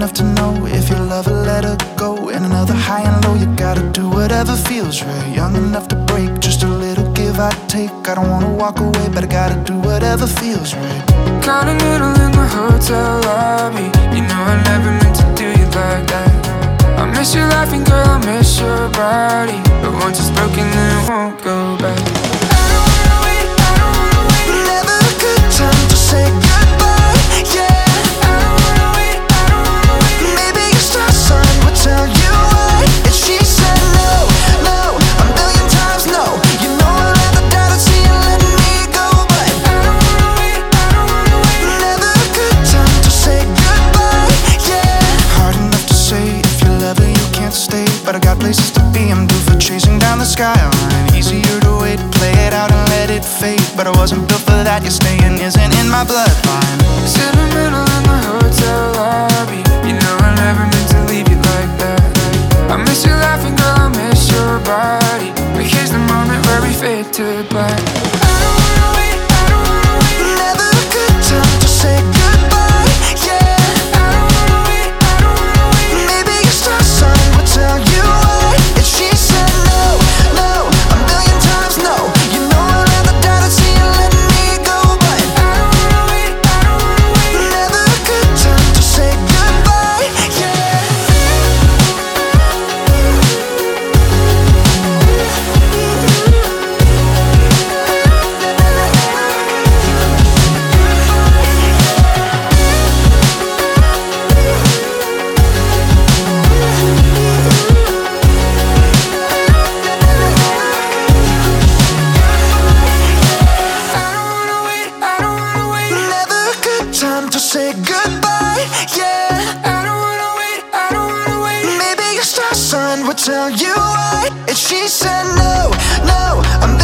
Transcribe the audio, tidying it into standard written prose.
enough to know if you love her, let her go. In another high and low, you gotta do whatever feels right. Young enough to break, just a little give I take. I don't wanna walk away, but I gotta do whatever feels right. Caught a middle in the hotel lobby. You know I never meant to do you like that. I miss you laughing, girl, I miss your body. But once it's broken, then it won't go back. I don't wanna wait, I don't wanna wait. Never a good time to say goodbye, yeah. I don't wanna wait, I don't wanna wait. Maybe your star sign would tell you why. If she said no, no, a million times no, you know I'd rather die than see you letting me go. But I don't wanna wait, I don't wanna wait. never a good time to say goodbye, yeah. Hard enough to say if you love her you can't stay, but I got places to be, I'm due for chasing down the skyline. Easier to wait, play it out and let it fade, but I wasn't built for that, your staying isn't in my bloodline. Sentimental in the hotel lobby. You know I never meant to leave you like that. I miss you laughing, girl, I miss your body. But here's the moment where we fade to black. I don't wanna wait, I don't wanna wait. Never a good time to say goodbye, yeah. I don't wanna wait, I don't wanna wait. Maybe your star sign would tell you why. If she said no, no, a million times no, you know I'd rather die than see you letting me go. But I don't wanna wait, I don't wanna wait. never a good time to say goodbye, yeah. I don't wanna wait, I don't wanna wait. Never a good time to say goodbye, yeah. I don't wanna wait, I don't wanna wait. Maybe your star sign would tell you why. If she said no, no, I'm